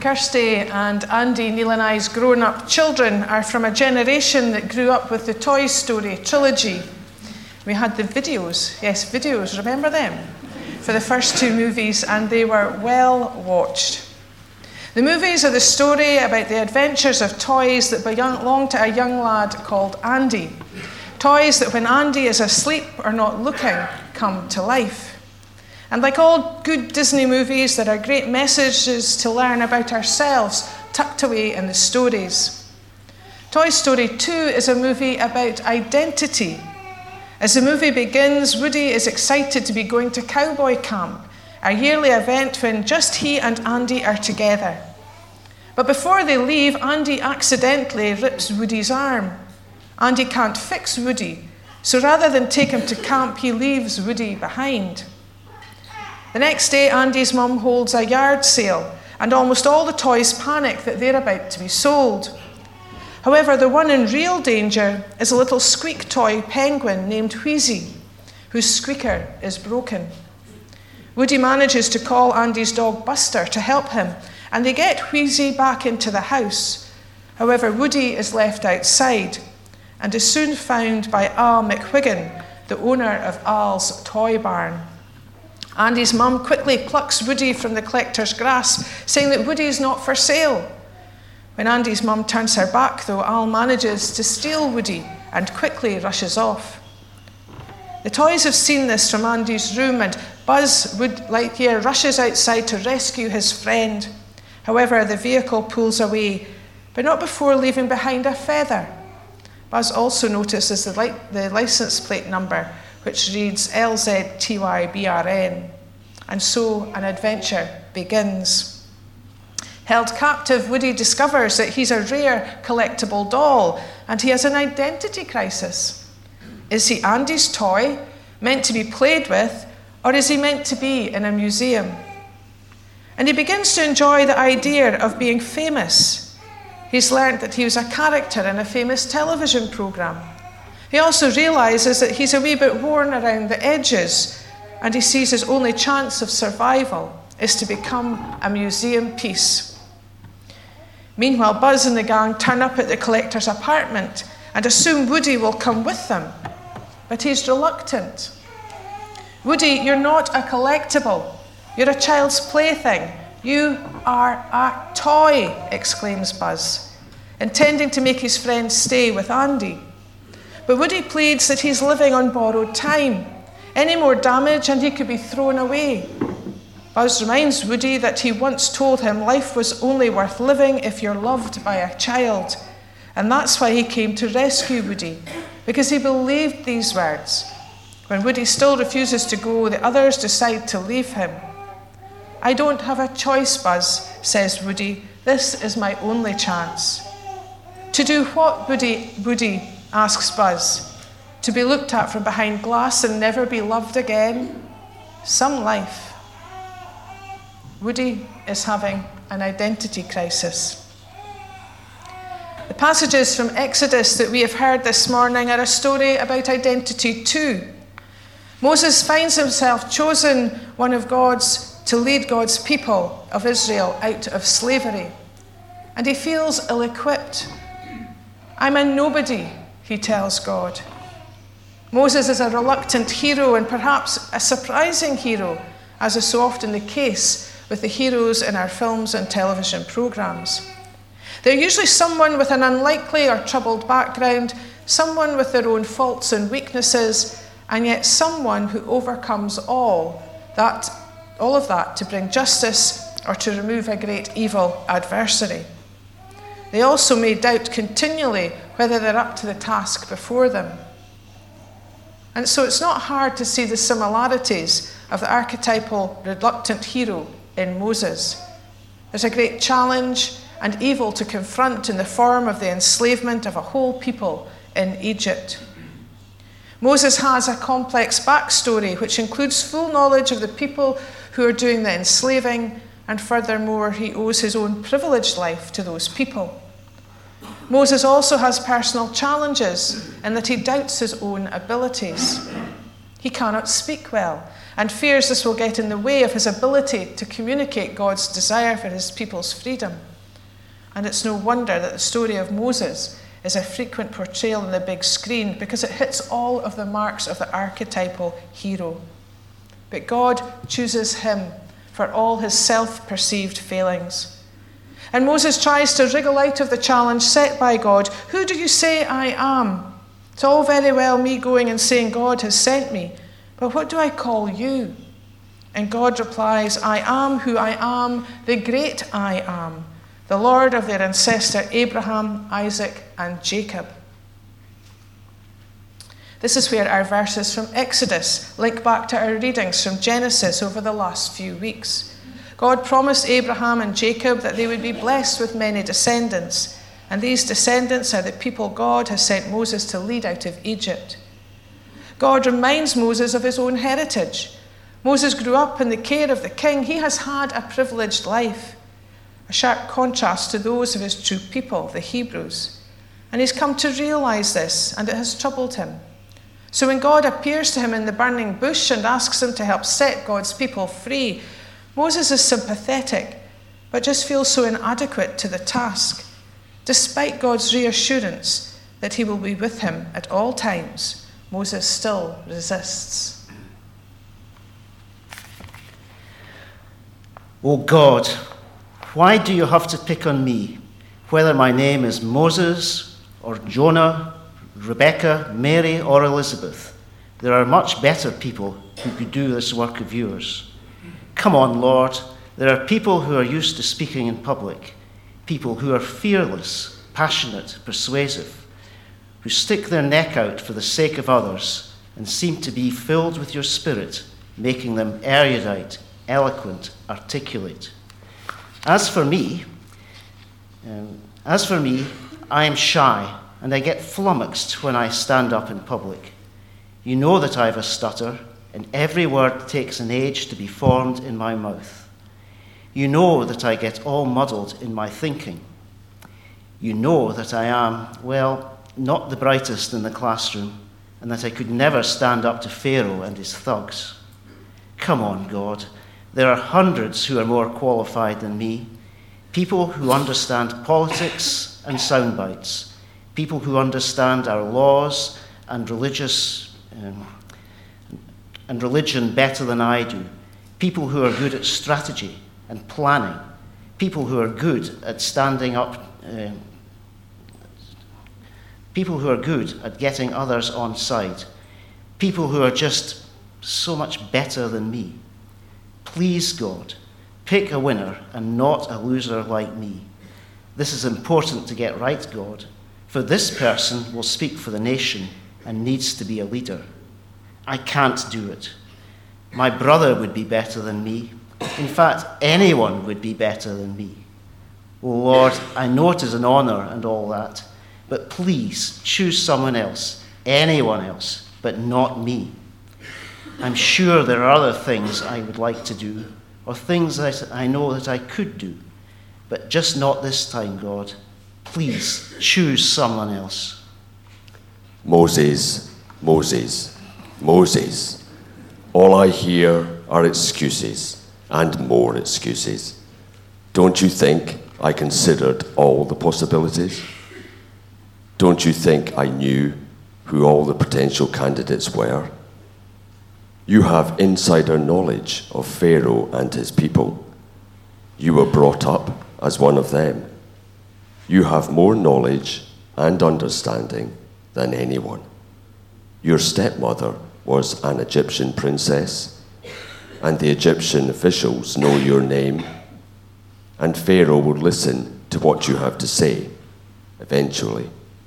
Kirsty and Andy, Neil and I's grown-up children are from a generation that grew up with the Toy Story trilogy. We had the videos, remember them? For the first two movies, and they were well watched. The movies are the story about the adventures of toys that belong to a young lad called Andy. Toys that when Andy is asleep or not looking, come to life. And like all good Disney movies, there are great messages to learn about ourselves tucked away in the stories. Toy Story 2 is a movie about identity. As the movie begins, Woody is excited to be going to cowboy camp, a yearly event when just he and Andy are together. But before they leave, Andy accidentally rips Woody's arm. Andy can't fix Woody, so rather than take him to camp, he leaves Woody behind. The next day, Andy's mum holds a yard sale, and almost all the toys panic that they're about to be sold. However, the one in real danger is a little squeak toy penguin named Wheezy, whose squeaker is broken. Woody manages to call Andy's dog Buster to help him, and they get Wheezy back into the house. However, Woody is left outside and is soon found by Al McWhiggin, the owner of Al's toy barn. Andy's mum quickly plucks Woody from the collector's grasp, saying that Woody is not for sale. When Andy's mum turns her back, though, Al manages to steal Woody and quickly rushes off. The toys have seen this from Andy's room, and Buzz Lightyear rushes outside to rescue his friend. However, the vehicle pulls away, but not before leaving behind a feather. Buzz also notices the license plate number, which reads LZTYBRN, and so an adventure begins. Held captive, Woody discovers that he's a rare collectible doll, and he has an identity crisis. Is he Andy's toy, meant to be played with, or is he meant to be in a museum? And he begins to enjoy the idea of being famous. He's learned that he was a character in a famous television program. He also realizes that he's a wee bit worn around the edges, and he sees his only chance of survival is to become a museum piece. Meanwhile, Buzz and the gang turn up at the collector's apartment and assume Woody will come with them, but he's reluctant. Woody, you're not a collectible. You're a child's plaything. You are a toy, exclaims Buzz, intending to make his friend stay with Andy. But Woody pleads that he's living on borrowed time. Any more damage and he could be thrown away. Buzz reminds Woody that he once told him life was only worth living if you're loved by a child. And that's why he came to rescue Woody, because he believed these words. When Woody still refuses to go, the others decide to leave him. I don't have a choice, Buzz, says Woody. This is my only chance. To do what, Woody, asks Buzz. To be looked at from behind glass and never be loved again? Some life. Woody is having an identity crisis. The passages from Exodus that we have heard this morning are a story about identity too. Moses finds himself chosen one of God's to lead God's people of Israel out of slavery. And he feels ill-equipped. I'm a nobody, he tells God. Moses is a reluctant hero and perhaps a surprising hero, as is so often the case with the heroes in our films and television programs. They're usually someone with an unlikely or troubled background, someone with their own faults and weaknesses, and yet someone who overcomes all of that to bring justice or to remove a great evil adversary. They also may doubt continually whether they're up to the task before them. And so it's not hard to see the similarities of the archetypal reluctant hero in Moses. There's a great challenge and evil to confront in the form of the enslavement of a whole people in Egypt. Moses has a complex backstory which includes full knowledge of the people who are doing the enslaving, and furthermore, he owes his own privileged life to those people. Moses also has personal challenges in that he doubts his own abilities. He cannot speak well, and fears this will get in the way of his ability to communicate God's desire for his people's freedom. And it's no wonder that the story of Moses is a frequent portrayal on the big screen, because it hits all of the marks of the archetypal hero. But God chooses him for all his self-perceived failings. And Moses tries to wriggle out of the challenge set by God. Who do you say I am? It's all very well me going and saying God has sent me, but what do I call you? And God replies, I am who I am, the great I am, the Lord of their ancestor Abraham, Isaac, and Jacob. This is where our verses from Exodus link back to our readings from Genesis over the last few weeks. God promised Abraham and Jacob that they would be blessed with many descendants, and these descendants are the people God has sent Moses to lead out of Egypt. God reminds Moses of his own heritage. Moses grew up in the care of the king. He has had a privileged life, a sharp contrast to those of his true people, the Hebrews. And he's come to realize this, and it has troubled him. So when God appears to him in the burning bush and asks him to help set God's people free, Moses is sympathetic, but just feels so inadequate to the task, despite God's reassurance that he will be with him at all times. Moses still resists. Oh God, why do you have to pick on me, whether my name is Moses or Jonah, Rebecca, Mary, or Elizabeth? There are much better people who could do this work of yours. Come on, Lord. There are people who are used to speaking in public, people who are fearless, passionate, persuasive, who stick their neck out for the sake of others and seem to be filled with your spirit, making them erudite, eloquent, articulate. As for me, I am shy and I get flummoxed when I stand up in public. You know that I have a stutter, and every word takes an age to be formed in my mouth. You know that I get all muddled in my thinking. You know that I am, well, not the brightest in the classroom, and that I could never stand up to Pharaoh and his thugs. Come on, God. There are hundreds who are more qualified than me, people who understand politics and sound bites, people who understand our laws and religion better than I do, people who are good at strategy and planning, people who are good at standing up, people who are good at getting others on side, people who are just so much better than me. Please, God, pick a winner and not a loser like me. This is important to get right, God, for this person will speak for the nation and needs to be a leader. I can't do it. My brother would be better than me. In fact, anyone would be better than me. Oh Lord, I know it is an honor and all that, but please choose someone else, anyone else, but not me. I'm sure there are other things I would like to do, or things that I know that I could do, but just not this time, God. Please choose someone else. Moses, Moses, Moses. All I hear are excuses and more excuses. Don't you think I considered all the possibilities? Don't you think I knew who all the potential candidates were? You have insider knowledge of Pharaoh and his people. You were brought up as one of them. You have more knowledge and understanding than anyone. Your stepmother was an Egyptian princess, and the Egyptian officials know your name, and Pharaoh will listen to what you have to say eventually.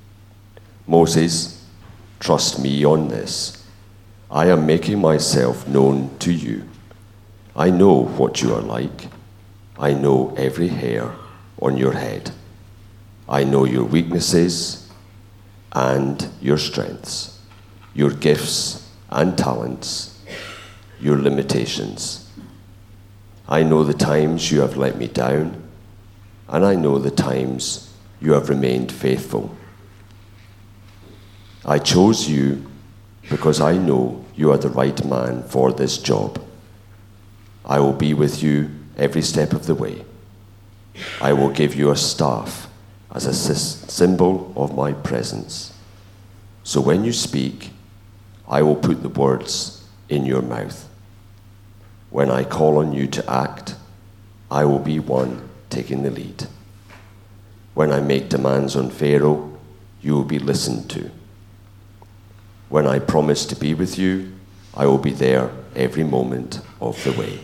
Moses, trust me on this. I am making myself known to you. I know what you are like. I know every hair on your head. I know your weaknesses and your strengths, your gifts and talents, your limitations. I know the times you have let me down, and I know the times you have remained faithful. I chose you because I know you are the right man for this job. I will be with you every step of the way. I will give you a staff as a symbol of my presence. So when you speak, I will put the words in your mouth. When I call on you to act, I will be one taking the lead. When I make demands on Pharaoh, you will be listened to. When I promise to be with you, I will be there every moment of the way.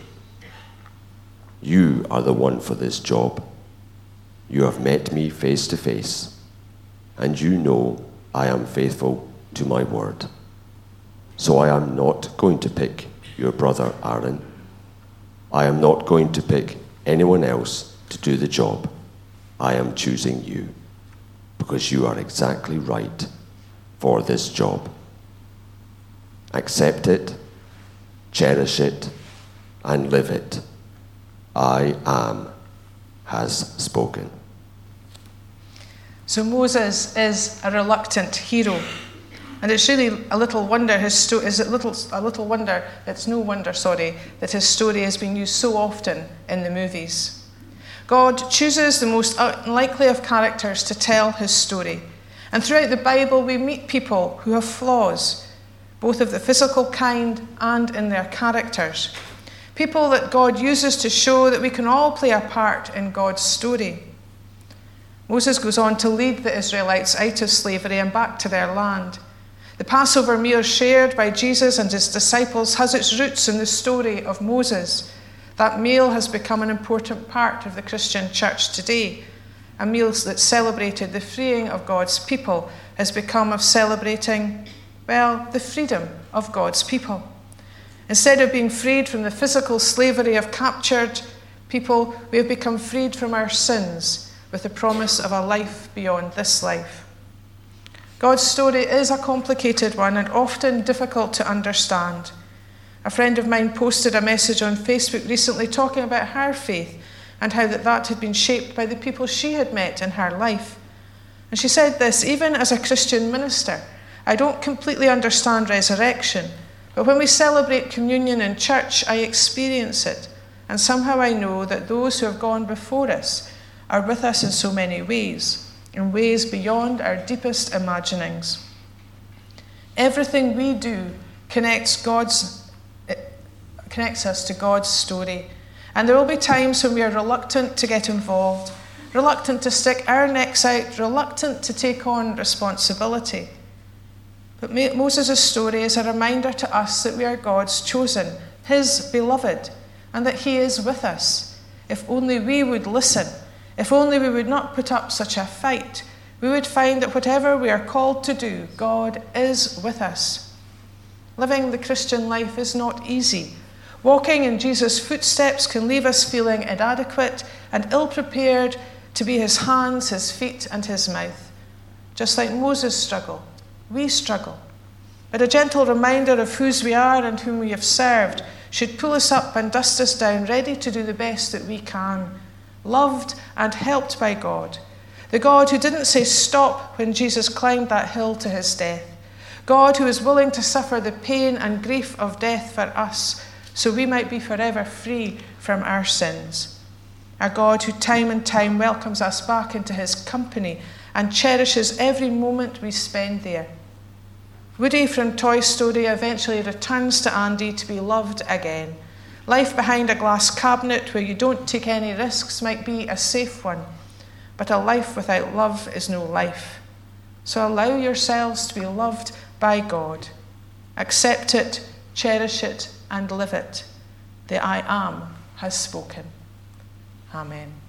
You are the one for this job. You have met me face to face, and you know I am faithful to my word. So I am not going to pick your brother Aaron. I am not going to pick anyone else to do the job. I am choosing you, because you are exactly right for this job. Accept it, cherish it, and live it. I am has spoken. So Moses is a reluctant hero, and it's really a little wonder it's no wonder that his story is being used so often in the movies. God chooses the most unlikely of characters to tell his story, and throughout the Bible we meet people who have flaws, both of the physical kind and in their characters. People that God uses to show that we can all play a part in God's story. Moses goes on to lead the Israelites out of slavery and back to their land. The Passover meal shared by Jesus and his disciples has its roots in the story of Moses. That meal has become an important part of the Christian church today. A meal that celebrated the freeing of God's people has become of celebrating, the freedom of God's people. Instead of being freed from the physical slavery of captured people, we have become freed from our sins with the promise of a life beyond this life. God's story is a complicated one and often difficult to understand. A friend of mine posted a message on Facebook recently talking about her faith and how that had been shaped by the people she had met in her life. And she said this: even as a Christian minister, I don't completely understand resurrection, but when we celebrate communion in church, I experience it. And somehow I know that those who have gone before us are with us in so many ways, in ways beyond our deepest imaginings. Everything we do connects us to God's story. And there will be times when we are reluctant to get involved, reluctant to stick our necks out, reluctant to take on responsibility. But Moses' story is a reminder to us that we are God's chosen, his beloved, and that he is with us. If only we would listen, if only we would not put up such a fight, we would find that whatever we are called to do, God is with us. Living the Christian life is not easy. Walking in Jesus' footsteps can leave us feeling inadequate and ill-prepared to be his hands, his feet, and his mouth. Just like Moses struggled, we struggle. But a gentle reminder of whose we are and whom we have served should pull us up and dust us down, ready to do the best that we can, loved and helped by God. The God who didn't say stop when Jesus climbed that hill to his death. God who is willing to suffer the pain and grief of death for us, so we might be forever free from our sins. A God who time and time welcomes us back into his company and cherishes every moment we spend there. Woody from Toy Story eventually returns to Andy to be loved again. Life behind a glass cabinet where you don't take any risks might be a safe one, but a life without love is no life. So allow yourselves to be loved by God. Accept it, cherish it, and live it. The I Am has spoken. Amen.